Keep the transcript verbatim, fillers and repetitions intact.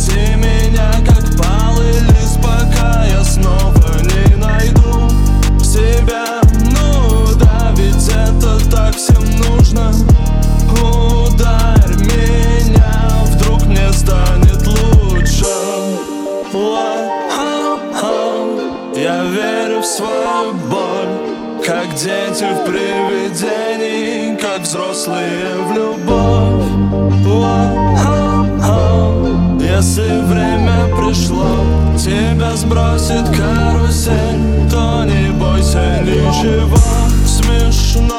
Спаси меня, как палый лист, пока я снова не найду себя. Ну да, ведь это так всем нужно. Ударь меня, вдруг мне станет лучше. Я верю в свою боль, как дети в привидений, как взрослые в любовь. Если время пришло, тебя сбросит карусель, то не бойся ничего. Смешно.